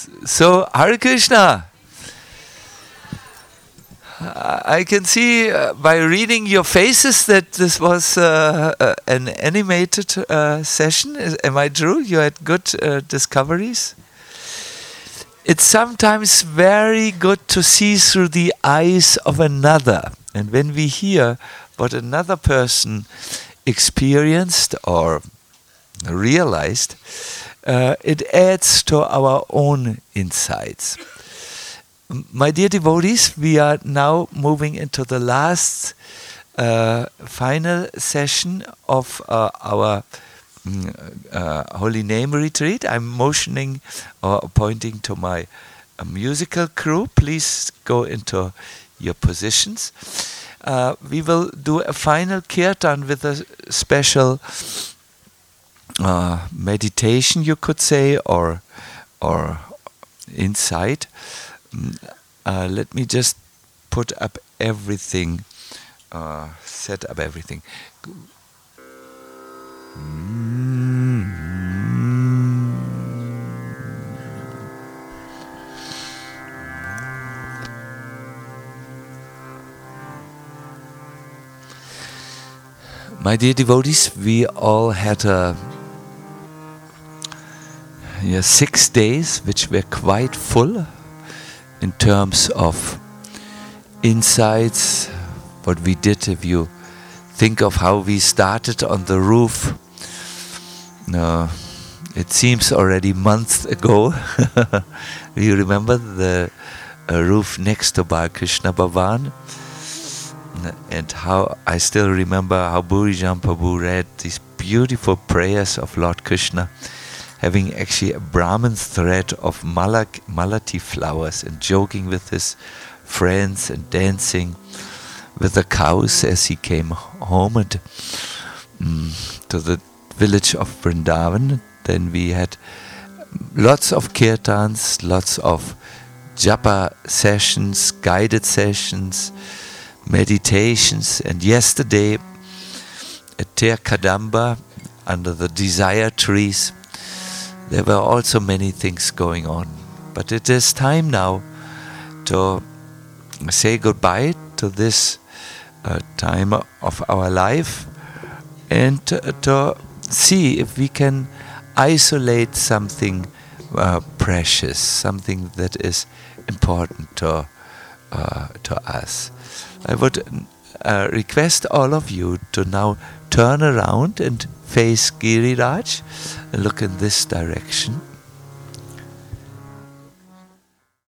So, Hare Krishna. I can see by reading your faces that this was an animated session. Am I true? You had good discoveries? It's sometimes very good to see through the eyes of another. And when we hear what another person experienced or realized, it adds to our own insights. My dear devotees, we are now moving into the last final session of our Holy Name retreat. I'm motioning or pointing to my musical crew. Please go into your positions. We will do a final kirtan with a special meditation, you could say, or insight. Let me just put up everything, set up everything. My dear devotees, we all had 6 days which were quite full in terms of insights, what we did. If you think of how we started on the roof, it seems already months ago. You remember the roof next to Balakrishna Bhavan? And how I still remember how Burijan Prabhu read these beautiful prayers of Lord Krishna, having actually a Brahmin thread of malati flowers and joking with his friends and dancing with the cows as he came home and to the village of Vrindavan. Then we had lots of kirtans, lots of japa sessions, guided sessions, meditations, and yesterday at Ter Kadamba under the desire trees there were also many things going on. But it is time now to say goodbye to this time of our life and to see if we can isolate something precious, something that is important to us. I would request all of you to now turn around and face Giriraj and look in this direction.